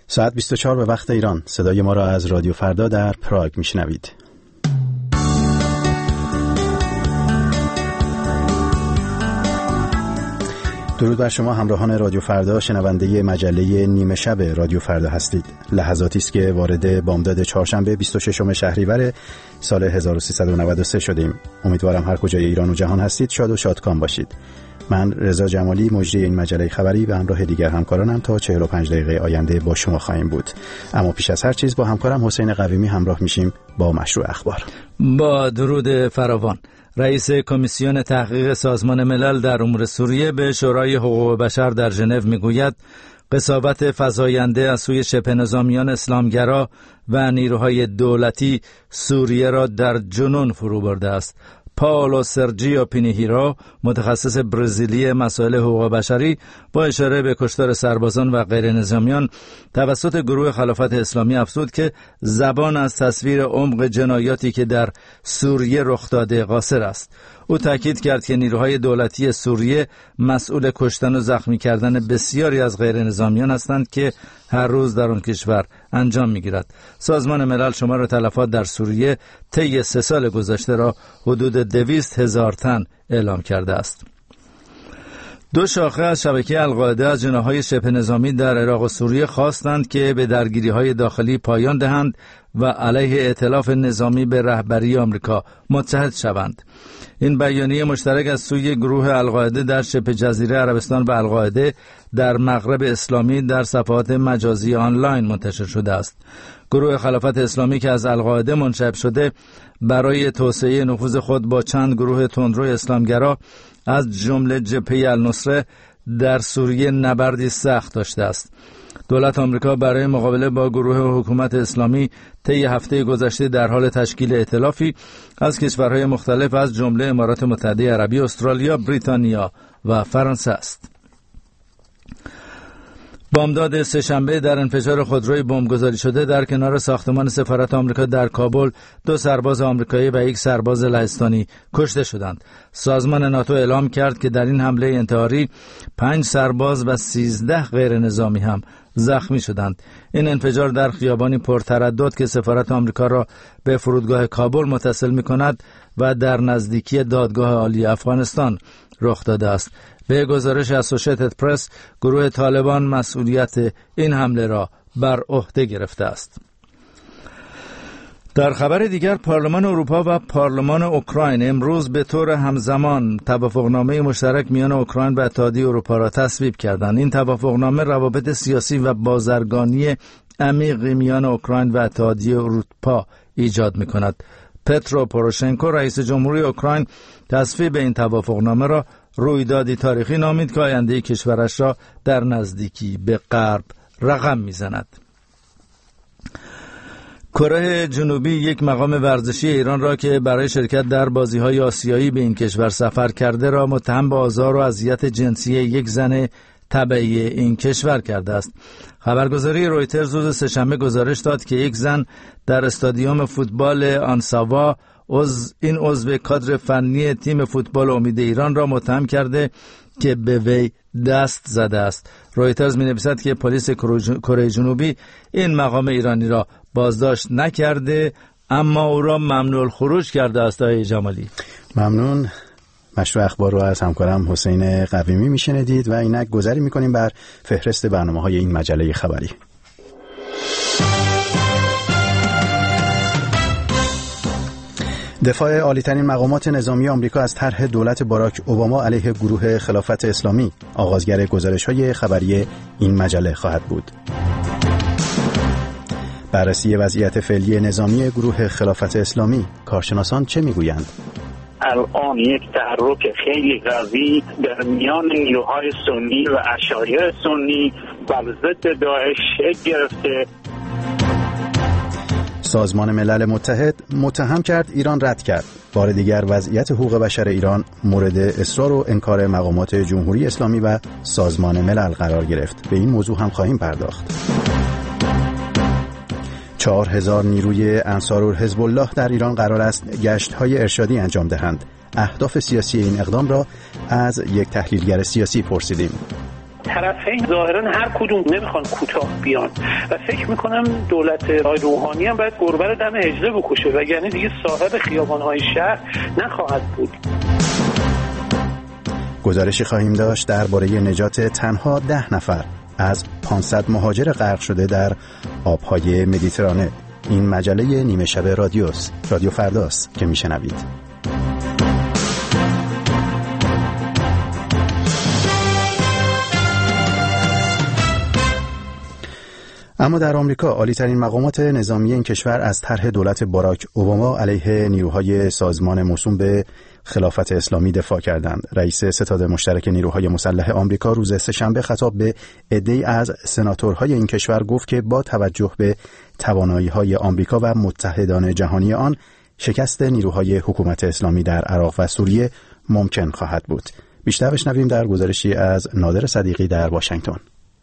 ساعت 24 به وقت ایران. صدای ما را از رادیو فردا در پراگ میشنوید. درود بر شما همراهان رادیو فردا، شنونده مجله نیمه شب رادیو فردا هستید. لحظاتی است که وارد بامداد چهارشنبه 26 شهریور سال 1393 شدیم. امیدوارم هر کجای ایران و جهان هستید شاد و شادکام باشید. من رضا جمالی مجری این مجله خبری به همراه دیگر همکارانم تا 45 دقیقه آینده با شما خواهیم بود. اما پیش از هر چیز با همکارم حسین قویمی همراه میشیم با مشروع اخبار. با درود فراوان. رئیس کمیسیون تحقیق سازمان ملل در امور سوریه به شورای حقوق بشر در ژنو میگوید قساوت فزاینده از سوی شبه نظامیان اسلامگرا و نیروهای دولتی سوریه را در جنون فرو برده است. پائولو سرجیو پینیهیرو، متخصص برزیلی مسائل حقوق بشری، با اشاره به کشتار سربازان و غیر نظامیان توسط گروه خلافت اسلامی افزود که زبان از تصویر عمق جنایاتی که در سوریه رخ داده قاصر است. او تاکید کرد که نیروهای دولتی سوریه مسئول کشتن و زخمی کردن بسیاری از غیر نظامیان هستند که هر روز در آن کشور انجام می‌گیرد. سازمان ملل شمار تلفات در سوریه طی 3 سال گذشته را حدود 200,000 تن اعلام کرده است. 2 شاخه از شبکه القاعده از جناح‌های شبه نظامی در عراق و سوریه خواستند که به درگیری‌های داخلی پایان دهند و علیه ائتلاف نظامی به رهبری آمریکا متحد شوند. این بیانیه مشترک از سوی گروه القاعده در شبه جزیره عربستان و القاعده در مغرب اسلامی در صفحات مجازی آنلاین منتشر شده است. گروه خلافت اسلامی که از القاعده منشأ شده برای توسعه نفوذ خود با چند گروه تندرو اسلامگرا از جمله جبهه النصره در سوریه نبردی سخت داشته است. دولت آمریکا برای مقابله با گروه حکومت اسلامی طی هفته گذشته در حال تشکیل ائتلافی از کشورهای مختلف از جمله امارات متحده عربی، استرالیا، بریتانیا و فرانسه است. بامداد سه‌شنبه در انفجار خودروی بمبگذاری شده در کنار ساختمان سفارت آمریکا در کابل 2 سرباز آمریکایی و 1 سرباز لهستانی کشته شدند. سازمان ناتو اعلام کرد که در این حمله انتحاری 5 سرباز و 13 غیر نظامی هم زخمی شدند. این انفجار در خیابانی پرتردد که سفارت آمریکا را به فرودگاه کابل متصل می‌کند و در نزدیکی دادگاه عالی افغانستان رخ داده است. به گزارش اسوشیتد پرس، گروه طالبان مسئولیت این حمله را بر عهده گرفته است. در خبر دیگر، پارلمان اروپا و پارلمان اوکراین امروز به طور همزمان توافقنامه مشترک میان اوکراین و اتحادیه اروپا را تصویب کردند. این توافقنامه روابط سیاسی و بازرگانی عمیقی میان اوکراین و اتحادیه اروپا ایجاد می‌کند. پترو پوروشنکو، رئیس جمهوری اوکراین، تصویب این توافقنامه را رویدادی تاریخی نامید که آینده کشورش را در نزدیکی به غرب رقم می‌زند. کره جنوبی یک مقام ورزشی ایران را که برای شرکت در بازی‌های آسیایی به این کشور سفر کرده را متهم به آزار و اذیت جنسی یک زن تبعی این کشور کرده است. خبرگزاری رویترز روز سه‌شنبه گزارش داد که یک زن در استادیوم فوتبال آنساوا این عضو کادر فنی تیم فوتبال امید ایران را متهم کرده که به وی دست زده است. رویترز می‌نویسد که پلیس کره جنوبی این مقام ایرانی را بازداشت نکرده اما او را ممنوع الخروج کرده است. آقای جمالی، ممنون. مشروع اخبار رو از همکارم حسین قویمی میشنیدید و اینک گذری میکنیم بر فهرست برنامه‌های این مجله خبری. دفاع عالی‌ترین مقامات نظامی آمریکا از طرح دولت باراک اوباما علیه گروه خلافت اسلامی آغازگر گزارش‌های خبری این مجله خواهد بود. بررسی وضعیت فعلی نظامی گروه خلافت اسلامی، کارشناسان چه میگویند؟ الان یک تحرک خیلی قوی در میان نیروهای سنی و اشایر سنی بر ضد داعش شکل گرفته. سازمان ملل متحد متهم کرد، ایران رد کرد. بار دیگر وضعیت حقوق بشر ایران مورد اصرار و انکار مقامات جمهوری اسلامی و سازمان ملل قرار گرفت. به این موضوع هم خواهیم پرداخت. 4000 نیروی انصارالحزب الله در ایران قرار است گشت‌های ارشادی انجام دهند. اهداف سیاسی این اقدام را از یک تحلیلگر سیاسی پرسیدیم. طرفین ظاهرا هر کدوم نمیخوان کوتاه بیان و فکر میکنم دولت روحانی هم باید گربه رو دم حجله بکشه و یعنی دیگه صاحب خیابان‌های شهر نخواهد بود. گزارشی خواهیم داشت درباره نجات تنها 10 نفر از 500 مهاجر غرق شده در آبهای مدیترانه. این مجله نیمه شب رادیو فرداست که میشنوید. اما در آمریکا عالی‌ترین مقامات نظامی این کشور از طرح دولت باراک اوباما علیه نیروهای سازمان موسوم به خلافت اسلامی دفاع کردند. رئیس ستاد مشترک نیروهای مسلح آمریکا روز سه‌شنبه خطاب به عده‌ای از سناتورهای این کشور گفت که با توجه به توانایی‌های آمریکا و متحدان جهانی آن، شکست نیروهای حکومت اسلامی در عراق و سوریه ممکن خواهد بود. بیشتر بشنویم در گزارشی از نادر صدیقی در واشنگتن.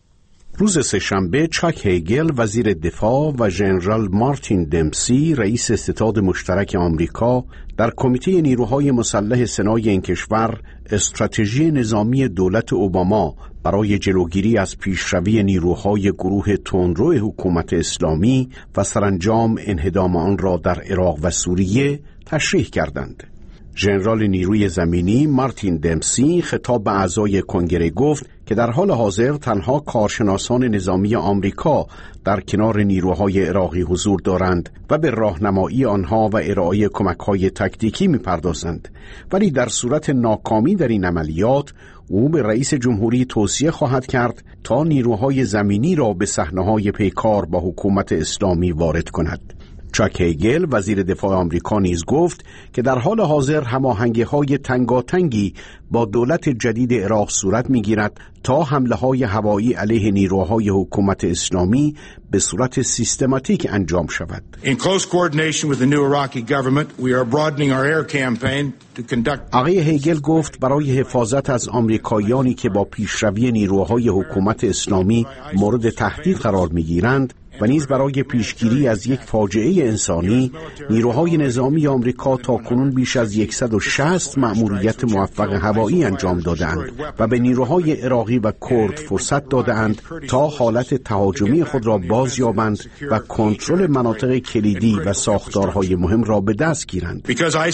روز سه‌شنبه چاک هیگل وزیر دفاع و ژنرال مارتین دمپسی رئیس ستاد مشترک آمریکا در کمیته نیروهای مسلح سنای این کشور استراتژی نظامی دولت اوباما برای جلوگیری از پیشروی نیروهای گروه تندرو حکومت اسلامی و سرانجام انهدام آن را در عراق و سوریه تشریح کردند. ژنرال نیروی زمینی مارتین دمپسی خطاب به اعضای کنگره گفت که در حال حاضر تنها کارشناسان نظامی آمریکا در کنار نیروهای عراقی حضور دارند و به راهنمایی آنها و ارائه کمک‌های تکتیکی می‌پردازند، ولی در صورت ناکامی در این عملیات او به رئیس جمهوری توصیه خواهد کرد تا نیروهای زمینی را به صحنه‌های پیکار با حکومت اسلامی وارد کند. چاک هیگل وزیر دفاع آمریکا نیز گفت که در حال حاضر هماهنگی‌های تنگاتنگی با دولت جدید عراق صورت می‌گیرد تا حمله‌های هوایی علیه نیروهای حکومت اسلامی به صورت سیستماتیک انجام شود. In close coordination with the new Iraqi government, we are broadening our air campaign to conduct. آقای هیگل گفت برای حفاظت از آمریکاییانی که با پیشروی نیروهای حکومت اسلامی مورد تهدید قرار می‌گیرند و نیز برای پیشگیری از یک فاجعه انسانی، نیروهای نظامی آمریکا تاکنون بیش از 160 مأموریت موفق هوایی انجام دادند و به نیروهای عراقی و کرد فرصت دادند تا حالت تهاجمی خود را بازیابند و کنترل مناطق کلیدی و ساختارهای مهم را به دست گیرند.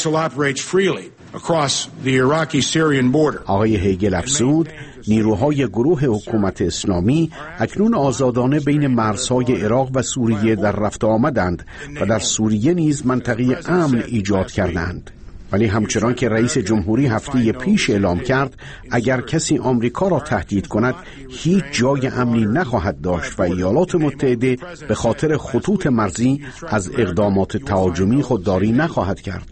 آقای هیگل افزود نیروهای گروه حکومت اسلامی اکنون آزادانه بین مرزهای عراق و سوریه در رفت آمدند و در سوریه نیز منطقه امن ایجاد کردند. ولی همچنان که رئیس جمهوری هفته پیش اعلام کرد اگر کسی آمریکا را تهدید کند هیچ جای امنی نخواهد داشت و ایالات متحده به خاطر خطوط مرزی از اقدامات تهاجمی خودداری نخواهد کرد.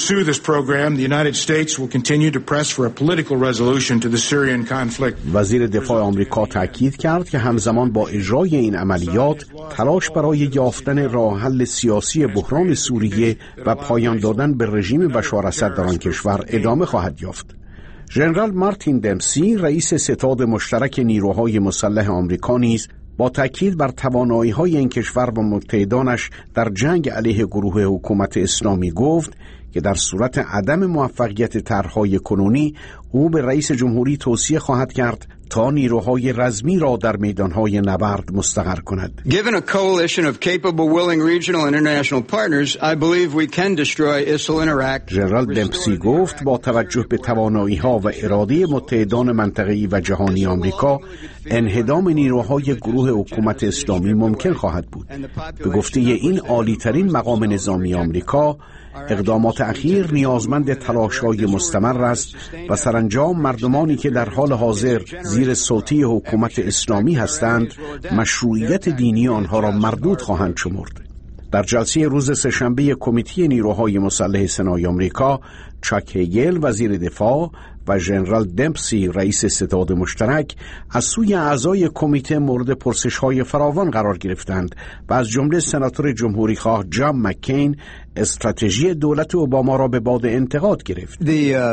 وزیر دفاع آمریکا تاکید کرد که همزمان با اجرای این عملیات تلاش برای یافتن راه حل سیاسی بحران سوریه و پایان دادن به رژیم بشار اسد در آن کشور ادامه خواهد یافت. ژنرال مارتین دمپسی رئیس ستاد مشترک نیروهای مسلح آمریکا نیز با تاکید بر توانایی‌های این کشور و متحدانش در جنگ علیه گروه حکومت اسلامی گفت که در صورت عدم موفقیت طرح‌های کنونی او به رئیس جمهوری توصیه خواهد کرد تا نیروهای رزمی را در میدانهای نبرد مستقر کند. Given a coalition of capable, willing regional and international partners, I believe we can destroy ISIL in Iraq. ژنرال دمپسی گفت با توجه به توانایی‌ها و اراده متحدان منطقه‌ای و جهانی آمریکا، انهدام نیروهای گروه حکومت اسلامی ممکن خواهد بود. به گفته این عالی‌ترین مقام نظامی آمریکا، اقدامات اخیر نیازمند تلاش‌های مستمر است و سرانجام مردمانی که در حال حاضر زیر سلطه حکومت اسلامی هستند مشروعیت دینی آنها را مردود خواهند شمرد. در جلسه روز سه‌شنبه کمیته نیروهای مسلح سنای آمریکا، چاک هیگل وزیر دفاع و ژنرال دمپسی رئیس ستاد مشترک از سوی اعضای کمیته مورد پرسش‌های فراوان قرار گرفتند و از جمله سناتور جمهوری‌خواه جان مکین استراتژی دولت اوباما را به باد انتقاد گرفت.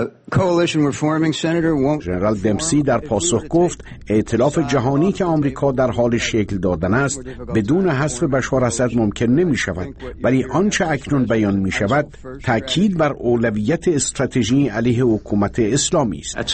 ژنرال دمسی در پاسخ گفت ائتلاف جهانی که آمریکا در حال شکل دادن است بدون حذف بشار اسد ممکن نمی شود، ولی آنچه اکنون بیان می شود تأکید بر اولویت استراتژی علیه حکومت اسلامی است.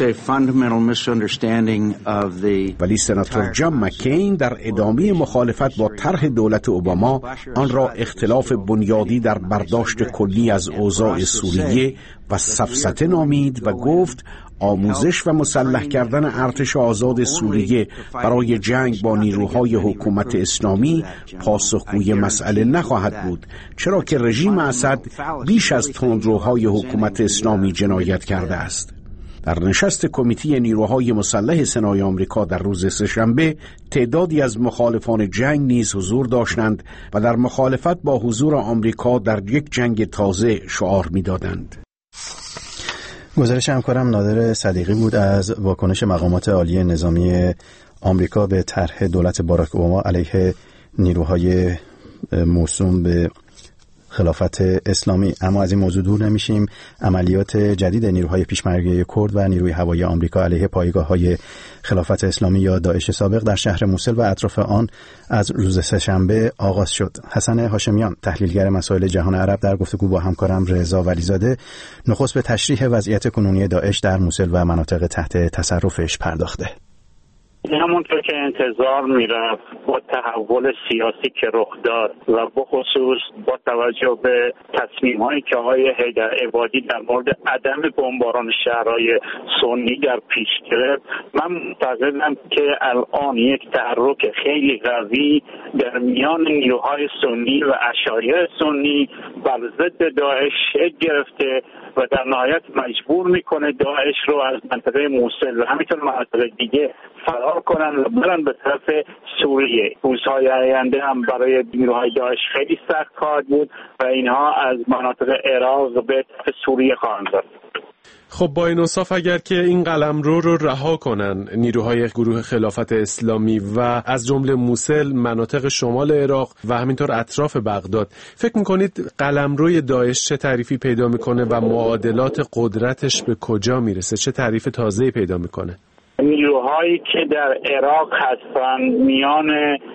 ولی سناتور جان مکین در ادامه مخالفت با طرح دولت اوباما آن را اختلاف بنیادی در برداشت کلی از اوضاع سوریه و سفسطه نامید و گفت آموزش و مسلح کردن ارتش آزاد سوریه برای جنگ با نیروهای حکومت اسلامی پاسخگوی مسئله نخواهد بود، چرا که رژیم اسد بیش از تندروهای حکومت اسلامی جنایت کرده است. در نشست کمیته نیروهای مسلح سنای آمریکا در روز سه‌شنبه تعدادی از مخالفان جنگ نیز حضور داشتند و در مخالفت با حضور آمریکا در یک جنگ تازه شعار می‌دادند. گزارش همکارم نادر صدیقی بود از واکنش مقامات عالی نظامی آمریکا به طرح دولت باراک اوباما علیه نیروهای موسوم به خلافت اسلامی. اما از این موضوع دور نمیشیم. عملیات جدید نیروهای پیشمرگه کرد و نیروی هوایی آمریکا علیه پایگاه‌های خلافت اسلامی یا داعش سابق در شهر موصل و اطراف آن از روز سه‌شنبه آغاز شد. حسن هاشمیان، تحلیلگر مسائل جهان عرب، در گفتگو با همکارم رضا ولیزاده نخست به تشریح وضعیت کنونی داعش در موصل و مناطق تحت تصرفش پرداخته. همونطور که انتظار میرفت با تحول سیاسی که رخ داد و بخصوص با توجه به تصمیم‌هایی که آقای حیدر عبادی در مورد عدم بمباران شهرهای سنی در پیش گرفت، من معتقدم که الان یک تحرک خیلی قوی در میان نیروهای سنی و اشایر سنی بر ضد داعش شکل گرفته و در نهایت مجبور میکنه داعش رو از منطقه موصل و همینطور مناطق دیگه فرار کنن و برن به طرف سوریه. روزهای آینده هم برای نیروهای داعش خیلی سخت خواهد بود و اینها از مناطق عراق به طرف سوریه خواهند رفت. خب با این اوصاف اگر که این قلمرو رو رها کنن نیروهای گروه خلافت اسلامی و از جمله موصل، مناطق شمال عراق و همینطور اطراف بغداد، فکر میکنید قلمروی داعش چه تعریفی پیدا میکنه و معادلات قدرتش به کجا میرسه؟ چه تعریف تازه‌ای پیدا میکنه؟ نیروهایی که در عراق هستن میان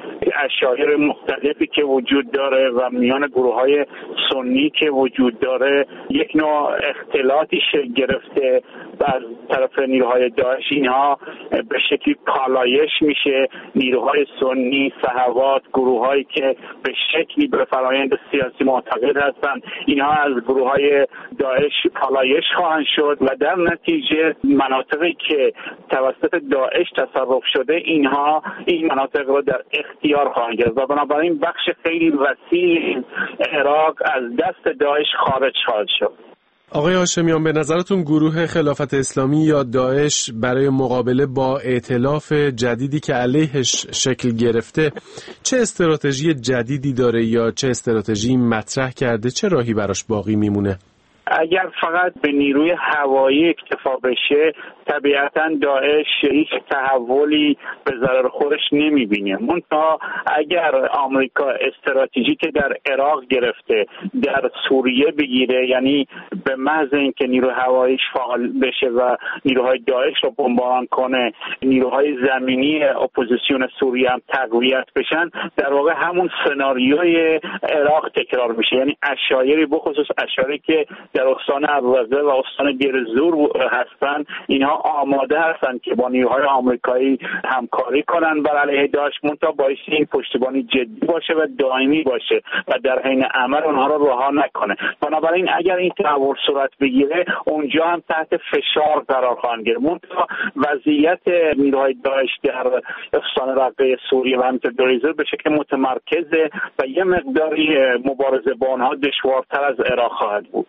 اشایر مختلفی که وجود داره و میان گروه‌های سنی که وجود داره یک نوع اختلاطی شکل گرفته از طرف نیروهای داعش. اینها به شکلی پالایش میشه. نیروهای سنی، صحوات، گروه‌هایی که به شکلی به فرآیند سیاسی معتقد هستند، اینها از گروه‌های داعش پالایش خواهند شد و در نتیجه مناطقی که توسط داعش تصرف شده اینها این مناطق رو در اختیار خواهند گرفت و بنابراین بخش خیلی وسیع عراق از دست داعش خارج خواهد شد. آقای هاشمیان، به نظرتون گروه خلافت اسلامی یا داعش برای مقابله با ائتلاف جدیدی که علیهش شکل گرفته چه استراتژی جدیدی داره یا چه استراتژی مطرح کرده؟ چه راهی براش باقی میمونه؟ اگر فقط به نیروی هوایی اکتفا بشه طبیعتاً داعش هیچ تحولی به ضرر خودش نمیبینه. منتها اگر آمریکا استراتژی که در عراق گرفته در سوریه بگیره، یعنی به محض اینکه نیروی هواییش فعال بشه و نیروهای داعش رو بمباران کنه، نیروهای زمینی اپوزیسیون سوریه هم تقویت بشن، در واقع همون سناریوی عراق تکرار میشه. یعنی اشایری بخصوص اشایری که در استان الرزه و استان دیرزور هستن، اینها آماده هستن که با نیروهای آمریکایی همکاری کنن بر علیه داعش، منتها باعث این پشتیبانی جدی باشه و دائمی باشه و در حین عمل اونها رو رها نکنه. بنابراین اگر این تحول صورت بگیره اونجا هم تحت فشار قرار خواهند گرفت. منتها وضعیت نیروهای داعش در استان رقه سوریه و همینطور دیرزور به شکل متمرکزه و یه مقداری مبارزه با آنها دشوارتر از عراق خواهد بود.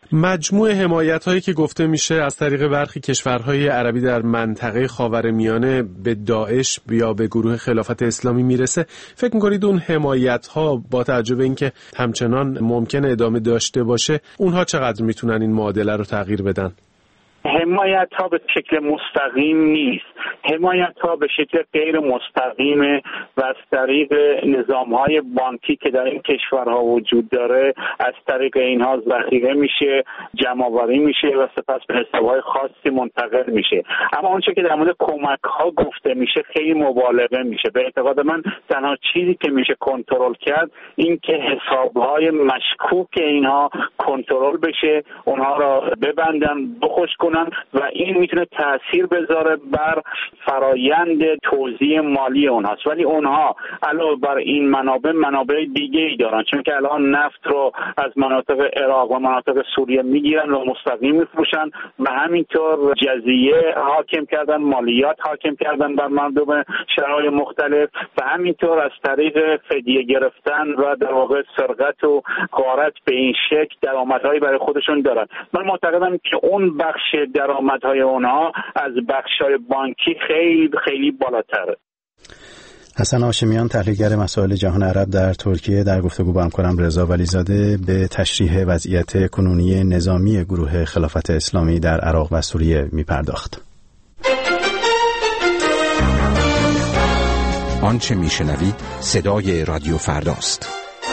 مجموع حمایت‌هایی که گفته میشه از طریق برخی کشورهای عربی در منطقه خاورمیانه به داعش یا به گروه خلافت اسلامی میرسه، فکر می‌کنید اون حمایت‌ها با توجه به اینکه همچنان ممکنه ادامه داشته باشه، اونها چقدر میتونن این معادله رو تغییر بدن؟ حمایت ها به شکل مستقیم نیست، حمایت ها به شکل غیر مستقیم و از طریق نظام های بانکی که در این کشورها وجود داره، از طریق اینها ذخیره میشه، جمع آوری میشه و سپس به حساب‌های خاصی منتقل میشه. اما اونچه که در مورد کمک ها گفته میشه خیلی مبالغه میشه. به اعتقاد من تنها چیزی که میشه کنترل کرد این که حساب‌های مشکوک اینها کنترل بشه، اونها را ببندن، بخوش کنن و این میتونه تاثیر بذاره بر فرایند توزیع مالی اونهاست. ولی اونها علاوه بر این منابع دیگه ای دارن، چون که الان نفت رو از مناطق عراق و مناطق سوریه میگیرن و مستقیم میفروشن و همینطور جزیه حاکم کردن، مالیات حاکم کردن بر مردم شرایط مختلف و همینطور از طریق فدیه گرفتن و در واقع سرقت و غارت به این شکل درآمدهایی برای خودشون دارن. من معتقدم که اون بخش درآمدهای اونها از بخش‌های بانکی خیلی خیلی بالاتره. حسن هاشمیان، تحلیلگر مسائل جهان عرب در ترکیه، در گفتگو با همکارم رضا ولیزاده به تشریح وضعیت کنونی نظامی گروه خلافت اسلامی در عراق و سوریه می‌پرداخت. آنچه میشنوید صدای رادیو فرداست.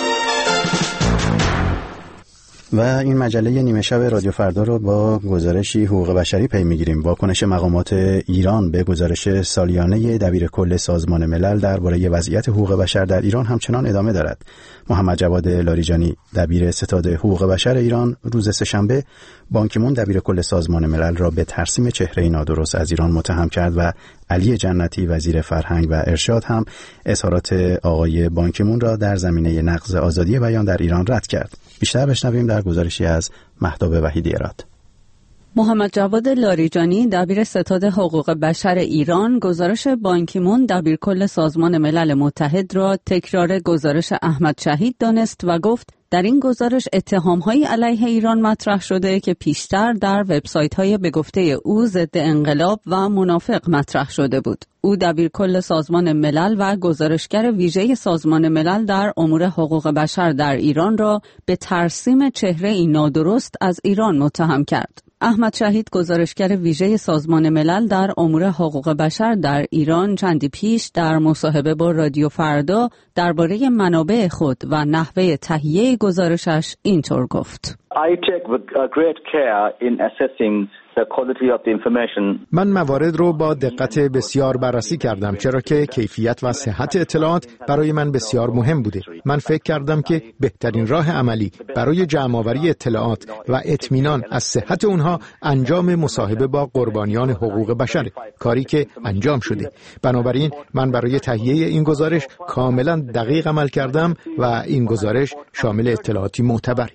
و این مجله نیمه شب رادیو فردا رو با گزارشی حقوق بشری پی میگیریم. واکنش مقامات ایران به گزارش سالیانه دبیرکل سازمان ملل درباره وضعیت حقوق بشر در ایران همچنان ادامه دارد. محمد جواد لاریجانی، دبیر ستاد حقوق بشر ایران، روز سه‌شنبه بان کی مون دبیرکل سازمان ملل را به ترسیم چهره نادرست از ایران متهم کرد و علی جنتی وزیر فرهنگ و ارشاد هم اظهارات آقای بان کی مون را در زمینه نقض آزادی بیان در ایران رد کرد. بیشتر بشنویم در گزارشی از مهتاب وحیدی اراد. محمد جواد لاریجانی، دبیر ستاد حقوق بشر ایران، گزارش بان کی مون دبیرکل سازمان ملل متحد را تکرار گزارش احمد شهید دانست و گفت در این گزارش اتهام‌هایی علیه ایران مطرح شده که پیشتر در وبسایت‌های به گفته او ضد انقلاب و منافق مطرح شده بود. او دبیرکل سازمان ملل و گزارشگر ویژه سازمان ملل در امور حقوق بشر در ایران را به ترسیم چهره‌ای نادرست از ایران متهم کرد. احمد شهید، گزارشگر ویژه سازمان ملل در امور حقوق بشر در ایران، چندی پیش در مصاحبه با رادیو فردا درباره منابع خود و نحوه تهیه گزارشش اینطور گفت: I take great care in assessing the quality of the information. من موارد رو با دقت بسیار بررسی کردم، چرا که کیفیت و صحت اطلاعات برای من بسیار مهم بوده. من فکر کردم که بهترین راه عملی برای جمع‌آوری اطلاعات و اطمینان از صحت اونها انجام مصاحبه با قربانیان حقوق بشره، کاری که انجام شده. بنابراین من برای تهیه این گزارش کاملا دقیق عمل کردم و این گزارش شامل اطلاعاتی معتبر.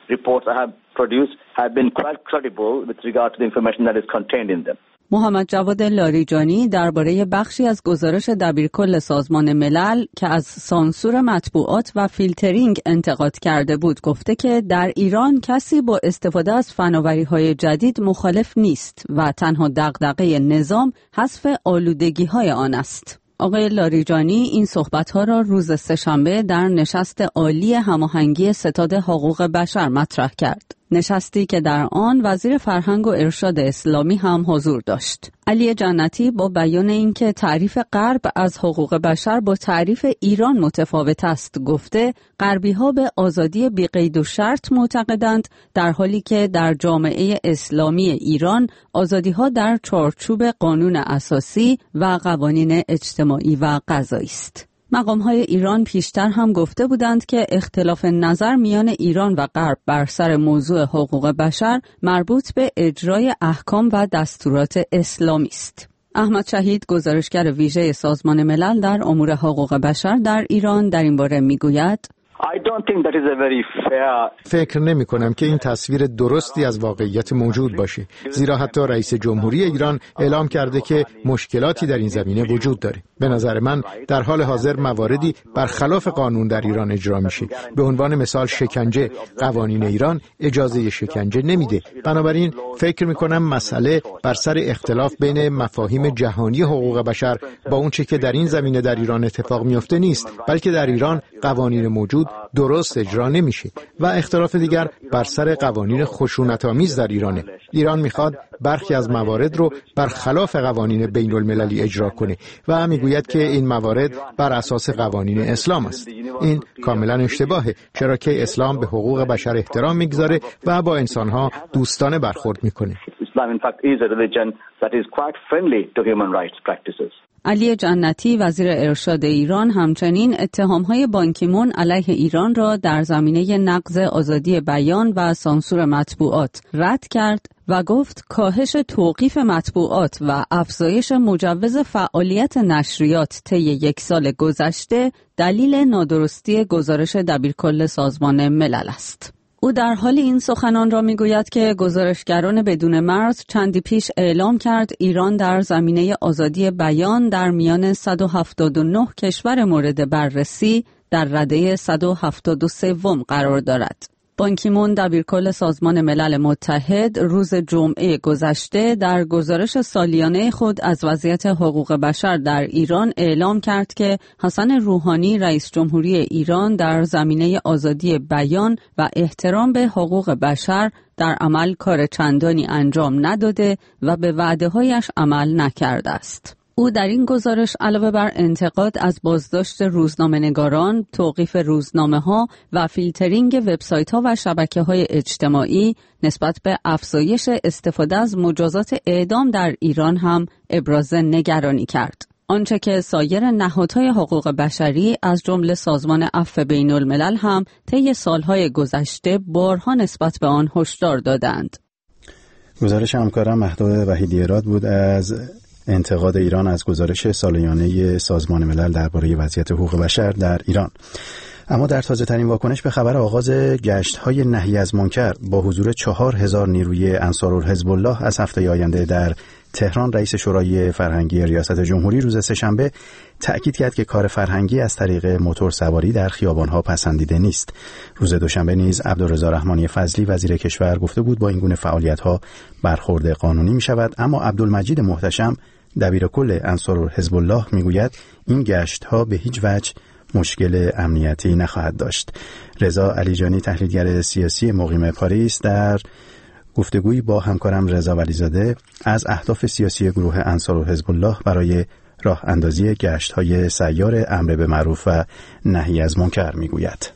have been quite credible with regard to the information that is contained in them. محمد جواد لاریجانی درباره بخشی از گزارش دبیرکل سازمان ملل که از سانسور مطبوعات و فیلترینگ انتقاد کرده بود گفته که در ایران کسی با استفاده از فناوری‌های جدید مخالف نیست و تنها دغدغه نظام حذف آلودگی‌های آن است. آقای لاریجانی این صحبت‌ها را روز سه‌شنبه در نشست عالی هماهنگی ستاد حقوق بشر مطرح کرد. نشستی که در آن وزیر فرهنگ و ارشاد اسلامی هم حضور داشت. علی جنتی با بیان اینکه تعریف غرب از حقوق بشر با تعریف ایران متفاوت است گفته غربی‌ها به آزادی بی قید و شرط معتقدند، در حالی که در جامعه اسلامی ایران آزادی‌ها در چارچوب قانون اساسی و قوانین اجتماعی و قضایی است. مقام‌های ایران پیشتر هم گفته بودند که اختلاف نظر میان ایران و غرب بر سر موضوع حقوق بشر مربوط به اجرای احکام و دستورات اسلامی است. احمد شهید، گزارشگر ویژه سازمان ملل در امور حقوق بشر در ایران، در این باره میگوید: فکر نمی کنم که این تصویر درستی از واقعیت موجود باشه، زیرا حتی رئیس جمهوری ایران اعلام کرده که مشکلاتی در این زمینه وجود داره. به نظر من در حال حاضر مواردی برخلاف قانون در ایران اجرا میشه. به عنوان مثال شکنجه، قوانین ایران اجازه شکنجه نمیده. بنابراین فکر می کنم مسئله بر سر اختلاف بین مفاهیم جهانی حقوق بشر با اون چه که در این زمینه در ایران اتفاق میفته نیست، بلکه در ایران قوانین موجود درست اجرا نمیشه و اختلاف دیگر بر سر قوانین خشونت‌آمیز در ایرانه. ایران میخواد برخی از موارد رو برخلاف قوانین بین المللی اجرا کنه و میگوید که این موارد بر اساس قوانین اسلام است. این کاملا اشتباهه، چرا که اسلام به حقوق بشر احترام میگذاره و با انسانها دوستانه برخورد میکنه. علی جنتی وزیر ارشاد ایران همچنین اتهام‌های بان کی مون علیه ایران را در زمینه نقض آزادی بیان و سانسور مطبوعات رد کرد و گفت کاهش توقیف مطبوعات و افزایش مجوز فعالیت نشریات طی 1 سال گذشته دلیل نادرستی گزارش دبیرکل سازمان ملل است. او در حال این سخنان را میگوید که گزارشگران بدون مرز چندی پیش اعلام کرد ایران در زمینه آزادی بیان در میان 179 کشور مورد بررسی در رده 173 قرار دارد. بان کی مون دبیرکل سازمان ملل متحد روز جمعه گذشته در گزارش سالیانه خود از وضعیت حقوق بشر در ایران اعلام کرد که حسن روحانی رئیس جمهوری ایران در زمینه آزادی بیان و احترام به حقوق بشر در عمل کار چندانی انجام نداده و به وعده‌هایش عمل نکرده است. او در این گزارش علاوه بر انتقاد از بازداشت روزنامه‌نگاران، توقیف روزنامه‌ها و فیلترینگ وبسایت‌ها و شبکه‌های اجتماعی نسبت به افزایش استفاده از مجازات اعدام در ایران هم ابراز نگرانی کرد. آنچه که سایر نهادهای حقوق بشری از جمله سازمان عفو بین‌الملل هم طی سالهای گذشته بارها نسبت به آن هشدار دادند. گزارش همکارم مهداد وحیدی راد بود از انتقاد ایران از گزارش سالیانه سازمان ملل درباره وضعیت حقوق بشر در ایران. اما در تازه‌ترین واکنش به خبر آغاز گشت‌های نهی از منکر با حضور 4000 نیروی انصارالحزب الله از هفته آینده در تهران، رئیس شورای فرهنگی ریاست جمهوری روز سه‌شنبه تأکید کرد که کار فرهنگی از طریق موتور سواری در خیابان‌ها پسندیده نیست. روز دوشنبه نیز عبدالرضا رحمانی فضلی وزیر کشور گفته بود با این گونه فعالیت‌ها برخورد قانونی می‌شود، اما عبدالمجید محتشم دبیرکل انصارالحزب الله میگوید این گشت‌ها به هیچ وجه مشکل امنیتی نخواهد داشت. رضا علیجانی تحلیلگر سیاسی مقیم پاریس در گفتگویی با همکارم رضا ولیزاده از اهداف سیاسی گروه انصارالحزب الله برای راه اندازی گشت‌های سیار امر به معروف و نهی از منکر میگوید.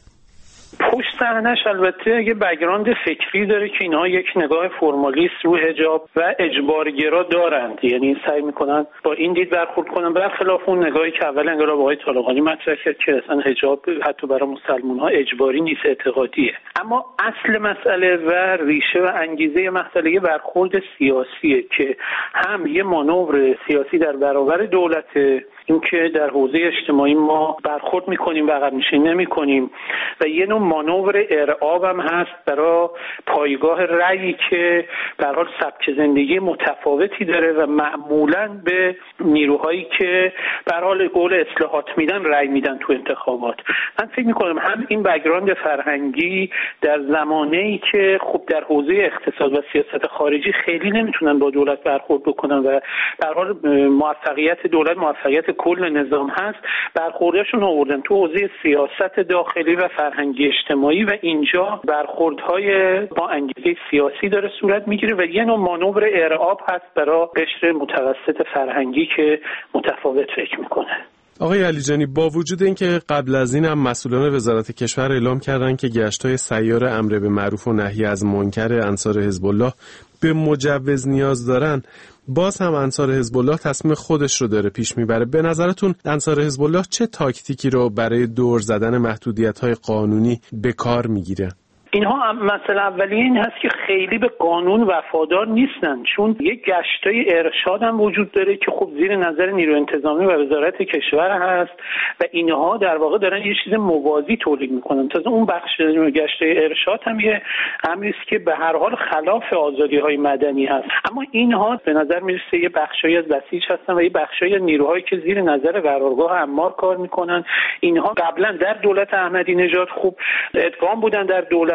پشت صحنه‌اش البته یه بک‌گراند فکری داره که اینها یک نگاه فرمالیست رو حجاب و اجبارگرا دارند، یعنی سعی میکنن با این دید برخورد کنن برخلاف اون نگاهی که اول انقلاب آقای طالقانی مطرح کرد که اصلا حجاب حتی برای مسلمان‌ها اجباری نیست، اعتقادیه. اما اصل مسئله و ریشه و انگیزه مسئله برخورد سیاسیه که هم یه مانور سیاسی در برابر دولت، اینکه در حوزه اجتماعی ما برخورد میکنیم و عقب نشینی نمیکنیم، و یه نوع مانور ارعاب هم هست برای پایگاه رأیی که به هر حال سبک زندگی متفاوتی داره و معمولاً به نیروهایی که به هر حال قول اصلاحات میدن رأی میدن تو انتخابات. من فکر میکنم هم این بک‌گراند فرهنگی در زمانه‌ای که خب در حوزه اقتصاد و سیاست خارجی خیلی نمیتونن با دولت برخورد بکنن و به هر حال موفقیت دولت موفقیت کل نظام هست، برخوردشون آوردن تو حوزه سیاست داخلی و فرهنگی اجتماعی و اینجا برخوردهای با انگیزه سیاسی داره صورت میگیره و یه نوع مانور ارعاب هست برای قشر متوسط فرهنگی که متفاوت فکر میکنه. آقای علیجانی، با وجود اینکه قبل از این هم مسئولان وزارت کشور اعلام کردند که گشت‌های سیار امر به معروف و نهی از منکر انصار حزب الله به مجوز نیاز دارن، باز هم انصار حزب الله تصمیم خودش رو داره پیش میبره. به نظرتون انصار حزب الله چه تاکتیکی رو برای دور زدن محدودیت‌های قانونی به کار میگیره؟ اینها مسئله اولیه این هست که خیلی به قانون وفادار نیستن، چون یک گشتای ارشاد هم وجود داره که خب زیر نظر نیروی انتظامی و وزارت کشور هست و اینها در واقع دارن یه چیز موازی تولید میکنن. تازه اون بخش گشتای ارشاد هم یه امری است که به هر حال خلاف آزادی‌های مدنی هست، اما اینها به نظر میرسه یه بخشایی از بسیج هستن و یه بخشایی از نیروهایی که زیر نظر قرارگاه امار کار میکنن. اینها قبلا در دولت احمدی نژاد خوب ادغام بودن در دولت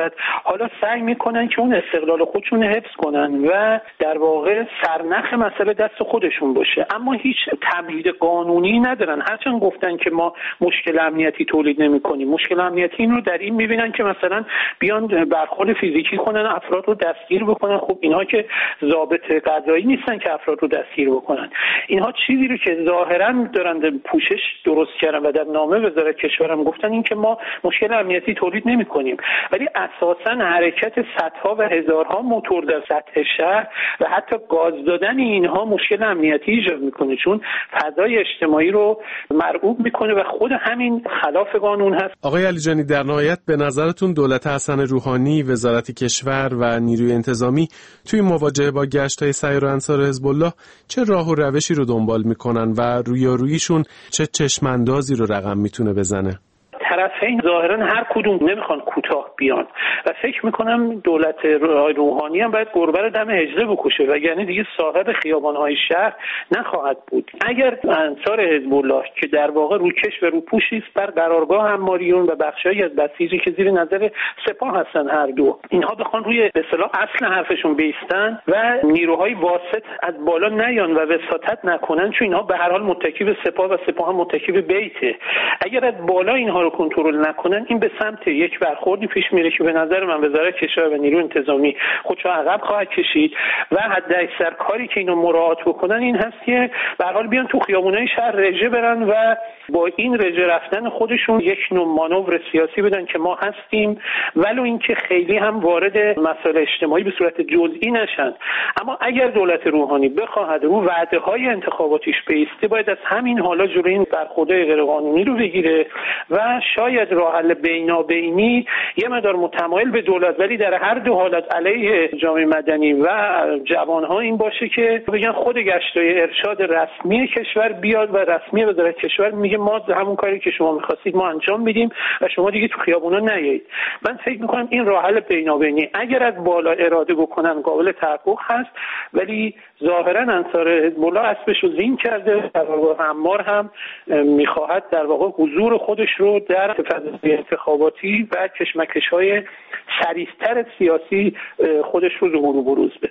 زد. حالا سعی میکنن که اون استقلال خودشون حفظ کنن و در واقع سرنخ مسئله دست خودشون باشه، اما هیچ تبعید قانونی ندارن. هرچند گفتن که ما مشکل امنیتی تولید نمی‌کنیم، مشکل امنیتی این رو در این می‌بینن که مثلا بیان برخورد فیزیکی کنن، افراد رو دستگیر بکنن. خب اینها که ضابط قضایی نیستن که افراد رو دستگیر بکنن. اینها چیزی رو که ظاهراً دارن پوشش درست کردن و در نامه وزارت کشورم گفتن این که ما مشکل امنیتی تولید نمی‌کنیم، ولی اساساً حرکت صدها و هزارها موتور در سطح شهر و حتی گاز دادن اینها مشکل امنیتی ایجاد میکنه، چون فضای اجتماعی رو مرعوب میکنه و خود همین خلاف قانون هست. آقای علیجانی، در نهایت به نظرتون دولت حسن روحانی، وزارت کشور و نیروی انتظامی توی مواجهه با گشت‌های سایر و انصار حزب الله چه راه و روشی رو دنبال میکنن و رویاروییشون چه چشم‌اندازی رو رقم میتونه بزنه؟ طرفین ظاهرا هر کدوم نمیخوان کوتاه بیان و فکر میکنم دولت روحانی هم باید گربه رو دم حجله بکشه، وگرنه دیگه صاحب خیابان‌های شهر نخواهد بود. اگر انصار حزب الله که در واقع روکش و روپوشی است بر قرارگاه حماریون و بخشایی از بسیجی که زیر نظر سپاه هستن، هر دو اینها بخوان روی به اصطلاح اصل حرفشون بیستن و نیروهای واسط از بالا نیان و وساطت نکنن، چون اینها به هر حال متکی به سپاه و سپاه هم متکی به بیته. اگر از بالا اینها رو کنترل نکنن، این به سمت یک برخوردی پیش میره که به نظر من وزارت کشور و نیروی انتظامی خودشو عقب خواهد کشید و حداکثر کاری که اینو مراعات بکنن این هست که به هر حال بیان تو خیابونای شهر رژه برن و با این رژه رفتن خودشون یک نوع مانور سیاسی بدن که ما هستیم، ولو اینکه خیلی هم وارد مسائل اجتماعی به صورت جزئی نشن. اما اگر دولت روحانی بخواهد رو وعده‌های انتخاباتیش بایسته، باید از همین حالا جلوی این برخوردهای غیرقانونی رو بگیره و شاید راه حل بینابینی یه مقدار متمایل به دولت ولی در هر دو حالت علیه جامعه مدنی و جوانها این باشه که بگن خود گشتای ارشاد رسمی کشور بیاد و رسمی وزارت کشور میگه ما همون کاری که شما می‌خواستید ما انجام میدیم و شما دیگه تو خیابونا نیایید. من فکر می‌کنم این راه حل بینابینی اگر از بالا اراده بکنن قابل تحقق هست، ولی ظاهرا انصار حزب الله اسبشو زین کرده. قرارگاه حمار هم می‌خواهد در واقع حضور خودش رو در فضای انتخاباتی و کشمکش‌های شریفتر سیاسی خودش رو ظهور و بروز بده.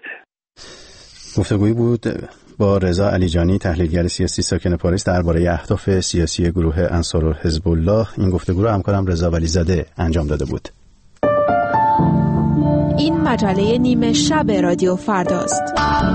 گفتگویی بود با رضا علیجانی، تحلیلگر سیاسی ساکن پاریس، درباره اهداف سیاسی گروه انصار حزب الله. این گفتگو رو همکارم رضا ولیزاده انجام داده بود. این مجله نیمه شب رادیو فرداست.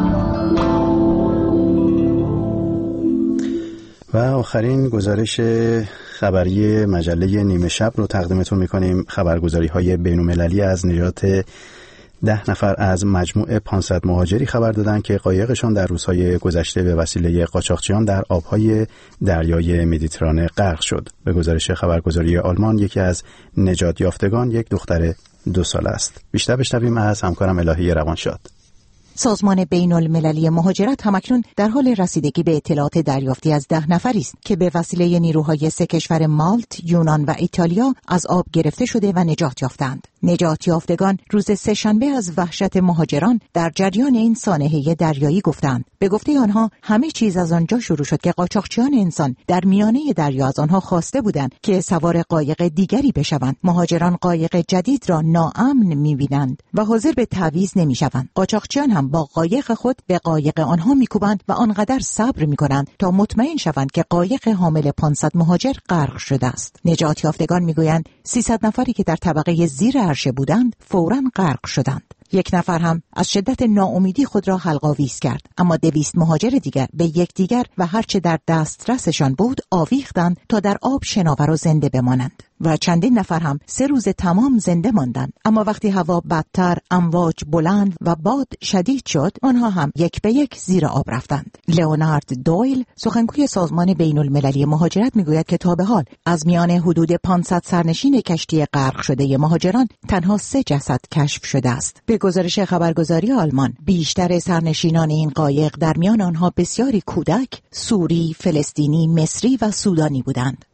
و آخرین گزارش خبری مجله نیمه شب رو تقدیمتون می‌کنیم. خبرگزاری‌های بین‌المللی از نجات 10 نفر از مجموع 500 مهاجری خبر دادند که قایقشان در روزهای گذشته به وسیله قاچاقچیان در آبهای دریای مدیترانه غرق شد. به گزارش خبرگزاری آلمان، یکی از نجات یافتگان یک دختر 2 ساله است. بیشتر بشنویم از همکارم الهی روانشاد. سازمان بین‌المللی مهاجرت همکنون در حال رسیدگی به اطلاعات دریافتی از 10 نفری است که به وسیله نیروهای 3 کشور مالت، یونان و ایتالیا از آب گرفته شده و نجات یافتند. نجات یافتگان روز سه‌شنبه از وحشت مهاجران در جریان این سانحه دریایی گفتند. به گفته آنها همه چیز از آنجا شروع شد که قاچاقچیان انسان در میانه دریا از آنها خواسته بودند که سوار قایق دیگری بشوند. مهاجران قایق جدید را ناامن می‌بینند و حاضر به تعویض نمی‌شوند. قاچاقچیان هم با قایق خود به قایق آنها می‌کوبند و آنقدر صبر می‌کنند تا مطمئن شوند که قایق حامل 500 مهاجر غرق شده است. نجات یافتگان می‌گویند 300 نفری که در طبقه زیر عرشه بودند فوراً غرق شدند. 1 نفر هم از شدت ناامیدی خود را حلق‌آویز کرد، اما 200 مهاجر دیگر به یکدیگر و هرچه در دسترسشان بود آویختند تا در آب شناور و زنده بمانند و چندین نفر هم 3 روز تمام زنده ماندند. اما وقتی هوا بدتر، امواج بلند و باد شدید شد، آنها هم یک به یک زیر آب رفتند. لئونارد دویل، سخنگوی سازمان بین‌المللی مهاجرت، میگوید که تا به حال از میان حدود 500 سرنشین کشتی غرق شده مهاجران تنها 3 جسد کشف شده است. به گزارش خبرگزاری آلمان، بیشتر سرنشینان این قایق در میان آنها بسیاری کودک، سوری، فلسطینی، مصری و سودانی بودند.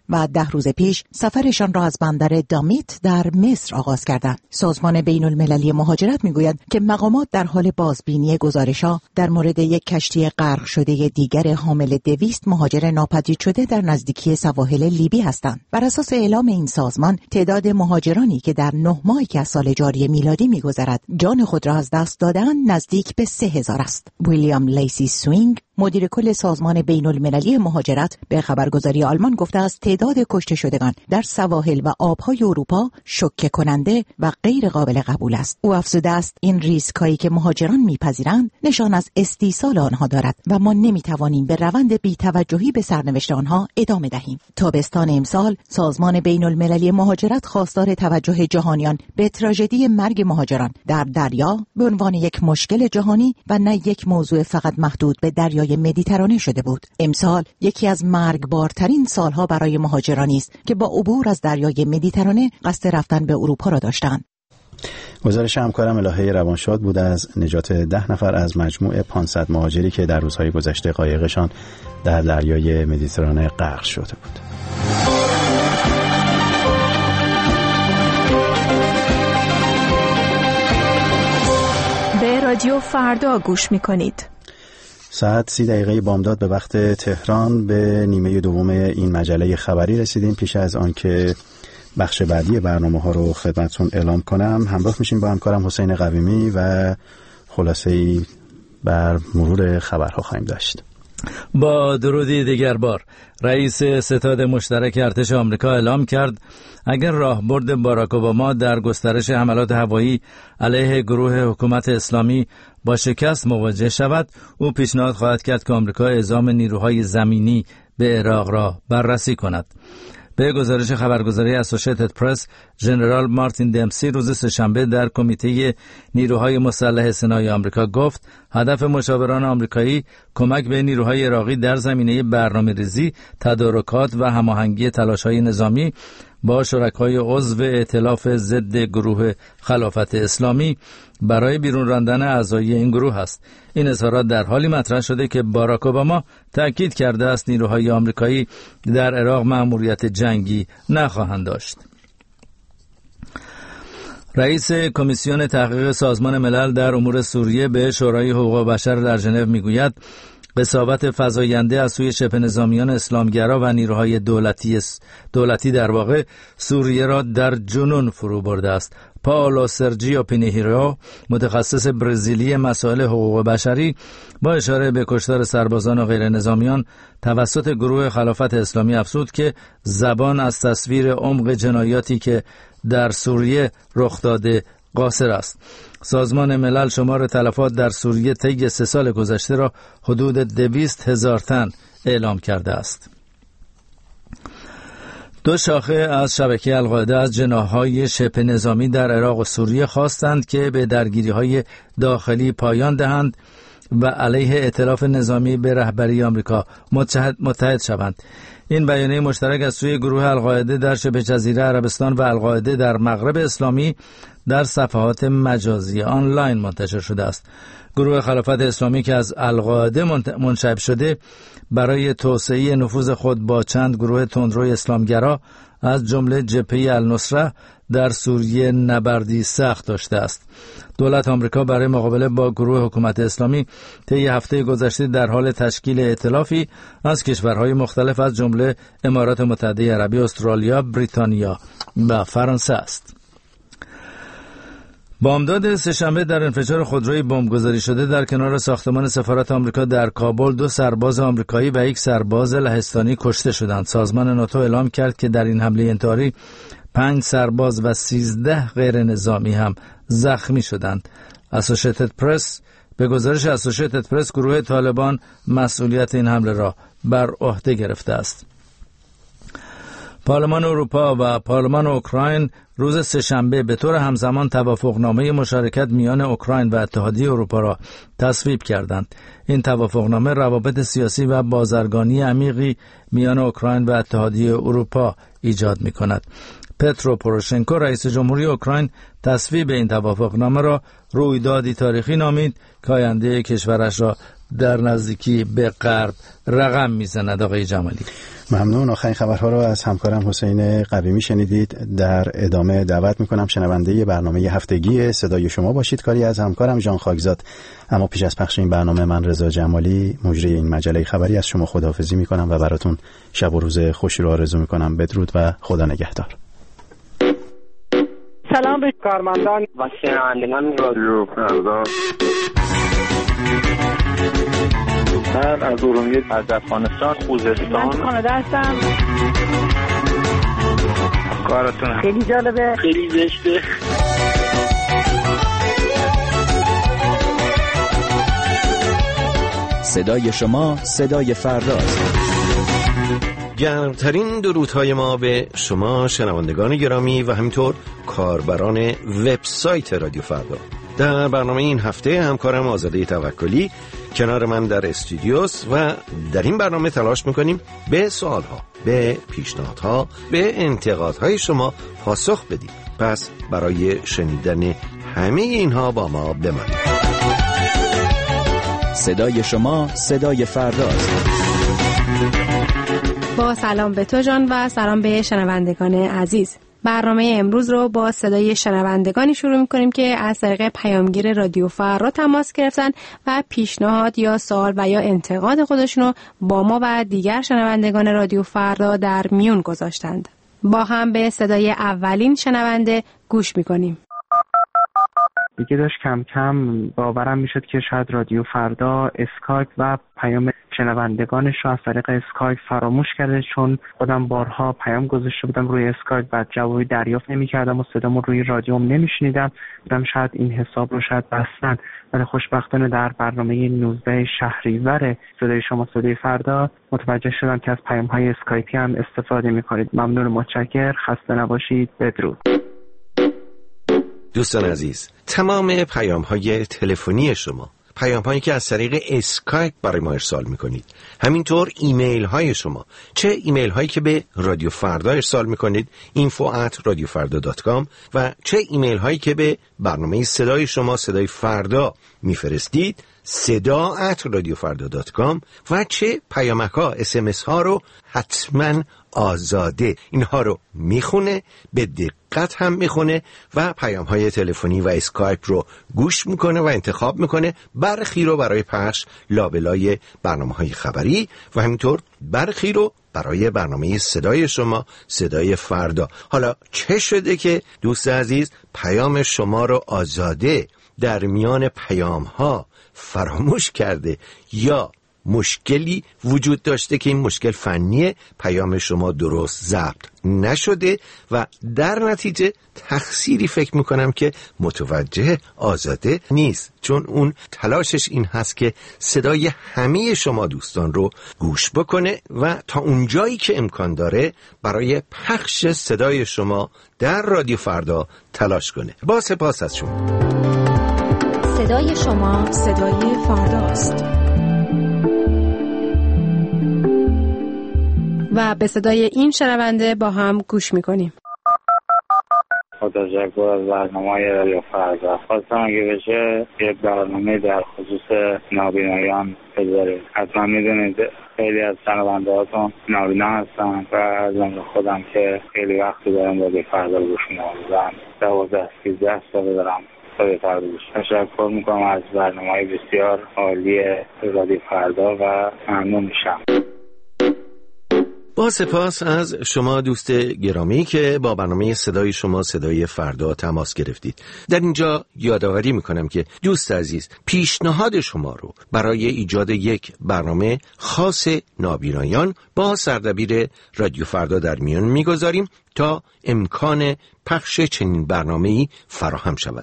و 10 روز پیش سفرشان را از بندر دامیت در مصر آغاز کردند. سازمان بین المللی مهاجرت میگوید که مقامات در حال بازبینی گزارش‌ها در مورد یک کشتی غرق شده دیگر حامل 200 مهاجر ناپدید شده در نزدیکی سواحل لیبی هستند. بر اساس اعلام این سازمان، تعداد مهاجرانی که در 9 ماهی که از سال جاری میلادی می‌گذرد جان خود را از دست دادند نزدیک به 3000 است. ویلیام لیسی سوینگ، مدیر کل سازمان بین المللی مهاجرت، به خبرگزاری آلمان گفته است تعداد کشته شدگان در سواحل و آبهای اروپا شوکه کننده و غیر قابل قبول است. او افزوده است این ریسک‌هایی که مهاجران می‌پذیرند نشان از استیصال آنها دارد و ما نمی‌توانیم به روند بی‌توجهی به سرنوشت آنها ادامه دهیم. تابستان امسال سازمان بین المللی مهاجرت خواستار توجه جهانیان به تراژدی مرگ مهاجران در دریا به عنوان یک مشکل جهانی و نه یک موضوع فقط محدود به دریای مدیترانه شده بود. امسال یکی از مرگبارترین سالها برای مهاجرانی است که با عبور از دریای مدیترانه قصد رفتن به اروپا را داشتند. گزارش همکارم الهه روانشاد بود از نجات 10 نفر از مجموع 500 مهاجری که در روزهای گذشته قایقشان در دریای مدیترانه غرق شده بود. به رادیو فردا گوش می‌کنید. ساعت 30 بامداد به وقت تهران به نیمه دوم این مجله خبری رسیدیم. پیش از آن که بخش بعدی برنامه ها رو خدمتتون اعلام کنم، همراه میشیم با همکارم حسین قویمی و خلاصه‌ای بر مرور خبرها خواهیم داشت. با درودی دیگر بار، رئیس ستاد مشترک ارتش آمریکا اعلام کرد اگر راهبرد باراک اوباما در گسترش حملات هوایی علیه گروه حکومت اسلامی با شکست مواجه شود، او پیشنهاد خواهد کرد که آمریکا اعزام نیروهای زمینی به عراق را بررسی کند. به گزارش خبرگزاری اسوسییتد پرس، ژنرال مارتین دمسی روز سه‌شنبه در کمیته نیروهای مسلح سنای آمریکا گفت هدف مشاوران آمریکایی کمک به نیروهای عراقی در زمینه برنامه‌ریزی، تدارکات و هماهنگی تلاش‌های نظامی با شرکای عضو ائتلاف ضد گروه خلافت اسلامی برای بیرون راندن اعضای این گروه است. این اظهارات در حالی مطرح شده که باراک اوباما تأکید کرده است نیروهای آمریکایی در عراق مأموریت جنگی نخواهند داشت. رئیس کمیسیون تحقیق سازمان ملل در امور سوریه به شورای حقوق بشر در ژنو میگوید قساوت فزاینده از سوی شبه نظامیان اسلامگرا و نیروهای دولتی در واقع سوریه را در جنون فرو برده است. پائولو سرجیو پینیهیرو، متخصص برزیلی مسائل حقوق بشری، با اشاره به کشتار سربازان و غیر نظامیان توسط گروه خلافت اسلامی افزود که زبان از تصویر عمق جنایاتی که در سوریه رخ داده قاصر است. سازمان ملل شمار تلفات در سوریه طی 3 سال گذشته را حدود 200,000 تن اعلام کرده است. 2 شاخه از شبکه القاعده از جناح‌های شبه نظامی در عراق و سوریه خواستند که به درگیری‌های داخلی پایان دهند و علیه ائتلاف نظامی به رهبری آمریکا متحد شوند. این بیانیه مشترک از سوی گروه القاعده در شبه جزیره عربستان و القاعده در مغرب اسلامی در صفحات مجازی آنلاین منتشر شده است. گروه خلافت اسلامی که از القاعده منشأ شده برای توسعه نفوذ خود با چند گروه تندروی اسلامگرا از جمله جبهه النصره در سوریه نبردی سخت داشته است. دولت آمریکا برای مقابله با گروه حکومت اسلامی طی هفته گذشته در حال تشکیل ائتلافی از کشورهای مختلف از جمله امارات متحده عربی، استرالیا، بریتانیا و فرانسه است. بامداد سه‌شنبه در انفجار خودروی بمبگذاری شده در کنار ساختمان سفارت آمریکا در کابل 2 سرباز آمریکایی و 1 سرباز لهستانی کشته شدند. سازمان ناتو اعلام کرد که در این حمله انتحاری 5 سرباز و 13 غیر نظامی هم زخمی شدند. اسوسییتد پرس، به گزارش اسوسییتد پرس، گروه طالبان مسئولیت این حمله را بر عهده گرفته است. پارلمان اروپا و پارلمان اوکراین روز سه‌شنبه به طور همزمان توافقنامه مشارکت میان اوکراین و اتحادیه اروپا را تصویب کردند. این توافقنامه روابط سیاسی و بازرگانی عمیقی میان اوکراین و اتحادیه اروپا ایجاد می‌کند. پترو پوروشنکو، رئیس جمهوری اوکراین، تصویب این توافقنامه را رویدادی تاریخی نامید که آینده کشورش را در نزدیکی به غرب رقم می‌زند. آقای جمالی. ممنون. آخرین خبرها را از همکارم حسین قویمی شنیدید. در ادامه دعوت میکنم شنونده برنامه هفتگی صدای شما باشید، کاری از همکارم ژان خاکزاد. اما پیش از پخش این برنامه من رضا جمالی مجری این مجله خبری از شما خداحافظی میکنم و براتون شب و روز خوشی رو آرزو میکنم. بدرود و خدا نگهدار. سلام به کارمندان و شنوندگان رادیو فردا. من از ارومیه از افغانستان خوزستان. من کانادا هستم. کارتون خیلی جالبه، خیلی زشته. صدای شما صدای فرداست. گرمترین درودهای ما به شما شنوندگان گرامی و همینطور کاربران وبسایت رادیو فردا. در برنامه این هفته همکارم آزاده توکلی کنار من در استودیوس و در این برنامه تلاش میکنیم به سوالها، به پیشنهادها، به انتقادهای شما پاسخ بدیم. پس برای شنیدن همه اینها با ما بمانید. صدای شما صدای فرداست. با سلام به تو جان و سلام به شنوندگان عزیز. برنامه امروز رو با صدای شنوندگانی شروع می‌کنیم که از طریق پیامگیر رادیو فردا تماس گرفتن و پیشنهاد یا سوال و یا انتقاد خودشون رو با ما و دیگر شنوندگان رادیو فردا در میون گذاشتند. با هم به صدای اولین شنونده گوش می‌کنیم. دیگه داشت کم کم باورم میشد که شاید رادیو فردا اسکایپ و پیام شنوندگانش رو از طریق اسکایپ فراموش کرده، چون خودم بارها پیام گذاشته بودم روی اسکایپ و جوابی دریافت نمی‌کردم و صدامو روی رادیوم نمیشنیدم. بودم شاید این حساب رو شاید بستن، ولی خوشبختانه در برنامه 19 شهریور صدای شما صدای فردا متوجه شدم که از پیام‌های اسکایپی هم استفاده می‌کنید. ممنون، متشکرم، خسته نباشید، بدرود. دوستان عزیز، تمام پیام‌های تلفنی شما، پیام‌هایی که از طریق اسکایپ برای ما ارسال می‌کنید، همینطور ایمیل‌های شما، چه ایمیل‌هایی که به رادیو فردا ارسال می‌کنید info@radiofarda.com و چه ایمیل‌هایی که به برنامه صدای شما صدای فردا می‌فرستید seda@radiofarda.com و چه پیامک‌ها SMS-ها رو حتماً آزاده اینها رو میخونه، به دقت هم میخونه و پیام‌های تلفنی و اسکایپ رو گوش میکنه و انتخاب میکنه، برخی رو برای پخش لابلای برنامه‌های خبری و همینطور برخی رو برای برنامه صدای شما صدای فردا. حالا چه شده که دوست عزیز پیام شما رو آزاده در میان پیام‌ها فراموش کرده یا مشکلی وجود داشته که این مشکل فنیه، پیام شما درست ضبط نشده و در نتیجه تقصیری فکر میکنم که متوجه آزاده نیست، چون اون تلاشش این هست که صدای همه شما دوستان رو گوش بکنه و تا اونجایی که امکان داره برای پخش صدای شما در رادیو فردا تلاش کنه. با سپاس از شما. صدای شما صدای فرداست. و به صدای این شنونده با هم گوش میکنیم. تشکر از برنامه رادیو فردا. خواستم اگه بشه یک برنامه در خصوص نابینایان بذارید. حتما میدونید خیلی از شنوندهاتون نابینا هستن و از جمله خودم که خیلی وقتی دارم رادیو فردا گوش میکنم، 12-13 سال دارم رادیو فردا گوش. تشکر میکنم از برنامه بسیار عالی رادیو فردا و ممنون میشم. با سپاس از شما دوست گرامی که با برنامه صدای شما صدای فردا تماس گرفتید. در اینجا یادآوری میکنم که دوست عزیز پیشنهاد شما رو برای ایجاد یک برنامه خاص نابینایان با سردبیر رادیو فردا در میان میگذاریم تا امکان پخش چنین برنامه‌ای فراهم شود.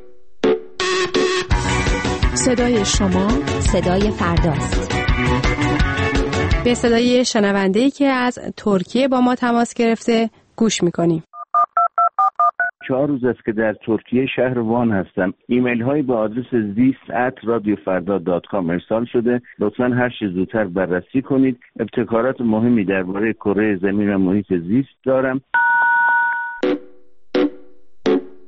صدای شما صدای فرداست. به صدای شنونده‌ای که از ترکیه با ما تماس گرفته گوش میکنیم. 4 روز است که در ترکیه شهر وان هستم. ایمیل هایی با آدرس zist@radiofarda.com ارسال شده. لطفاً هر چه زودتر بررسی کنید. ابتکارات مهمی درباره کره زمین و محیط زیست دارم.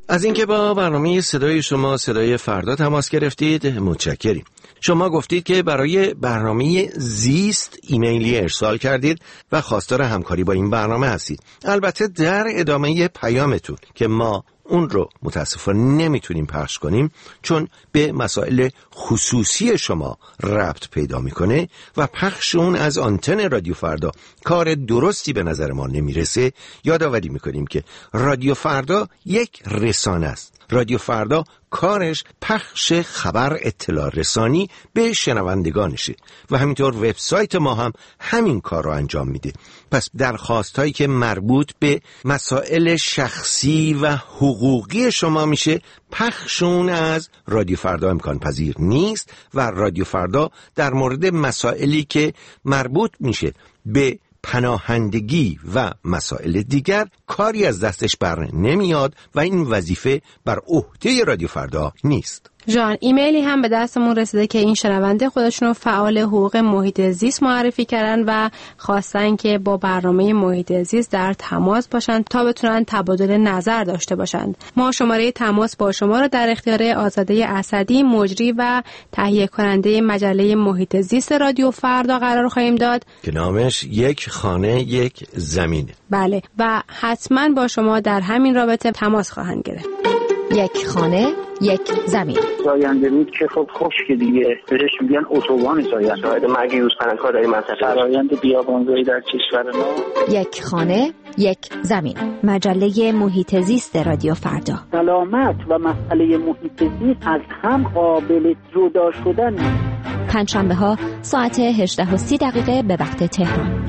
از اینکه با برنامه صدای شما صدای فردا تماس گرفتید متشکریم. شما گفتید که برای برنامه زیست ایمیلی ارسال کردید و خواستار همکاری با این برنامه هستید. البته در ادامه پیامتون که ما اون رو متاسفانه نمیتونیم پخش کنیم چون به مسائل خصوصی شما ربط پیدا میکنه و پخش اون از آنتن رادیو فردا کار درستی به نظر ما نمیرسه، یادآوری میکنیم که رادیو فردا یک رسانه است. رادیو فردا کارش پخش خبر اطلاع رسانی به شنوندگانشه و همینطور وبسایت ما هم همین کار رو انجام میده. پس درخواستایی که مربوط به مسائل شخصی و حقوقی شما میشه پخشون از رادیو فردا امکان پذیر نیست و رادیو فردا در مورد مسائلی که مربوط میشه به پناهندگی و مسائل دیگر کاری از دستش بر نمیاد و این وظیفه بر عهده رادیو فردا نیست. جان، ایمیلی هم به دستمون رسیده که این شنونده خودشون رو فعال حقوق محیط زیست معرفی کردن و خواستن که با برنامه محیط زیست در تماس باشن تا بتونن تبادل نظر داشته باشند. ما شماره تماس با شما رو در اختیار آزاده اسدی، مجری و تهیه کننده مجله محیط زیست رادیو فردا قرار خواهیم داد که نامش یک خانه یک زمینه. بله، و حتما با شما در همین رابطه تماس خواهند گرفت. یک خانه یک زمین. زاینده رود که خب خشک دیگه، بهش میگن اتوبان زاینده. شاهد مرگ یوز پلنگ‌ها در این منطقه. فرآیند بیابانزایی در کشور ما. یک خانه یک زمین. مجله محیط زیست رادیو فردا. سلامت و مسئله محیط زیست از هم قابل جدا شدن نیست. پنجشنبه ها ساعت 18:30 به وقت تهران.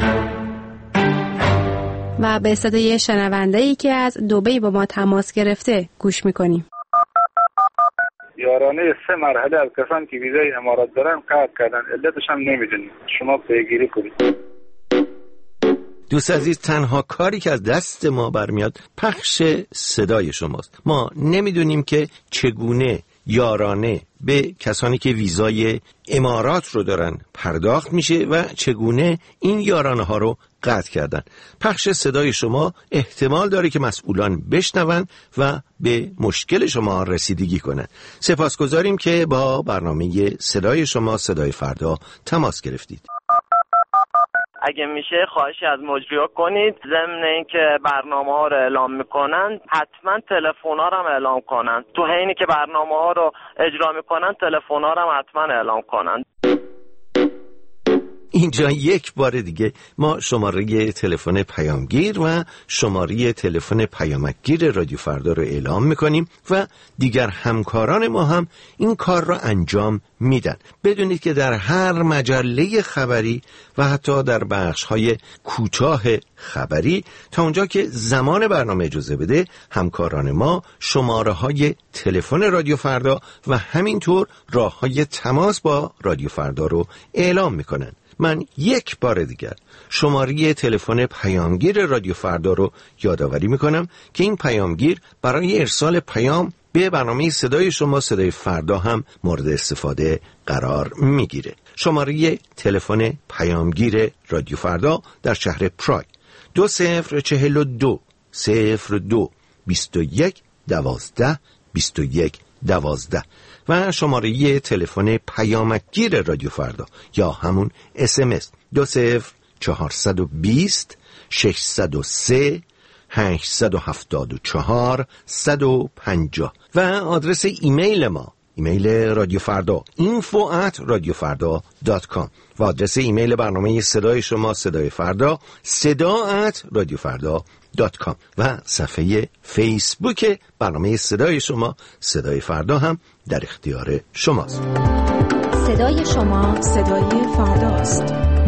و به صدای شنونده‌ای که از دبی با ما تماس گرفته گوش می‌کنیم. یارانه 3 مرحله از کسان که ویزای امارات دارن قطع کردن، علتش هم نمیدونیم. شما پیگیری کنید. دوست عزیز، تنها کاری که از دست ما برمیاد پخش صدای شماست. ما نمیدونیم که چگونه یارانه به کسانی که ویزای امارات رو دارن پرداخت میشه و چگونه این یارانه ها رو قطع کردن. پخش صدای شما احتمال داره که مسئولان بشنون و به مشکل شما رسیدگی کنن. سپاسگزاریم که با برنامه صدای شما صدای فردا تماس گرفتید. اگه میشه خواهشی از مجری‌ها کنید ضمن اینکه برنامه‌ها رو اعلام میکنن حتما تلفن‌ها رو هم اعلام کنن. تو حینی که برنامه‌ها رو اجرا میکنن تلفن‌ها رو هم حتما اعلام کنن. اینجا یک بار دیگه ما شماره تلفن پیامگیر و شماره تلفن پیامکگیر رادیو فردا رو اعلام میکنیم و دیگر همکاران ما هم این کار رو انجام میدن. بدونید که در هر مجله خبری و حتی در بخش‌های کوتاه خبری تا اونجا که زمان برنامه اجازه بده همکاران ما شماره‌های تلفن رادیو فردا و همینطور راه‌های تماس با رادیو فردا رو اعلام میکنن. من یک بار دیگر شماره تلفن پیامگیر رادیو فردا رو یادآوری میکنم که این پیامگیر برای ارسال پیام به برنامه صدای شما صدای فردا هم مورد استفاده قرار میگیره. شماره تلفن پیامگیر رادیو فردا در شهر پراگ 2042 02 21 12 21 12 و شماره تلفن پیامکگیر رادیو فردا یا همون SMS 20420 603 874 150 و آدرس ایمیل ما، ایمیل رادیو فردا info@radiofarda.com و آدرس ایمیل برنامه صدای شما صدای فردا sada@radiofarda.com و صفحه فیسبوک برنامه صدای شما صدای فردا هم در اختیار شماست. صدای شما صدای فرداست.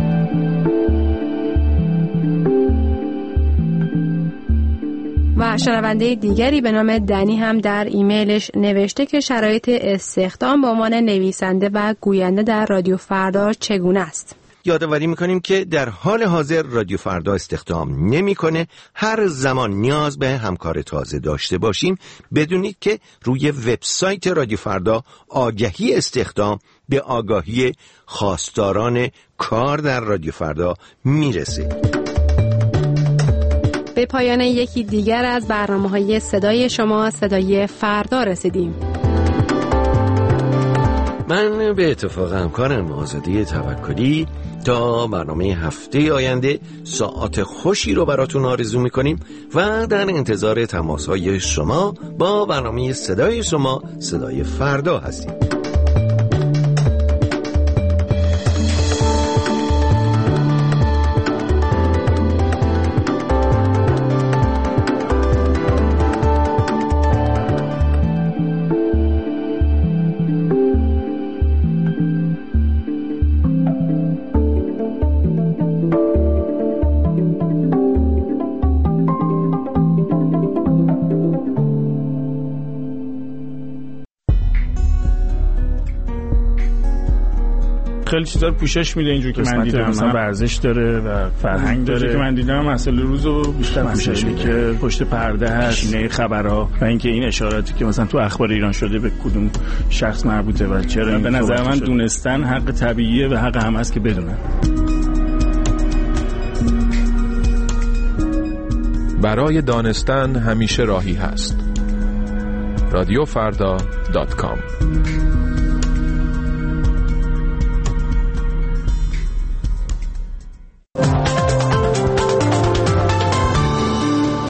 و شنونده دیگری به نام دنی هم در ایمیلش نوشته که شرایط استخدام به عنوان نویسنده و گوینده در رادیو فردا چگونه است؟ یادآوری میکنیم که در حال حاضر رادیو فردا استخدام نمیکنه. هر زمان نیاز به همکار تازه داشته باشیم بدونید که روی وبسایت رادیو فردا آگهی استخدام به آگاهی خواستاران کار در رادیو فردا میرسه. به پایان یکی دیگر از برنامه‌های صدای شما، صدای فردا رسیدیم. من به اتفاق همکارم آزاده توکلی تا برنامه هفته آینده ساعت خوشی رو براتون آرزو میکنیم و در انتظار تماس‌های شما با برنامه صدای شما، صدای فردا هستیم. خیلی چیزا رو پوشش میده اینجوری که من دیدم، مثلا ورزش داره و فرهنگ داره که من دیدم، مسئله روزو بیشتر پوشش میده که پشت پرده هست، اینه خبرها و اینکه این اشاراتی که مثلا تو اخبار ایران شده به کدوم شخص مربوطه و چرا. به نظر من دونستن حق طبیعیه و حق هم هست که بدونن. برای دانستن همیشه راهی هست. رادیوفردا.com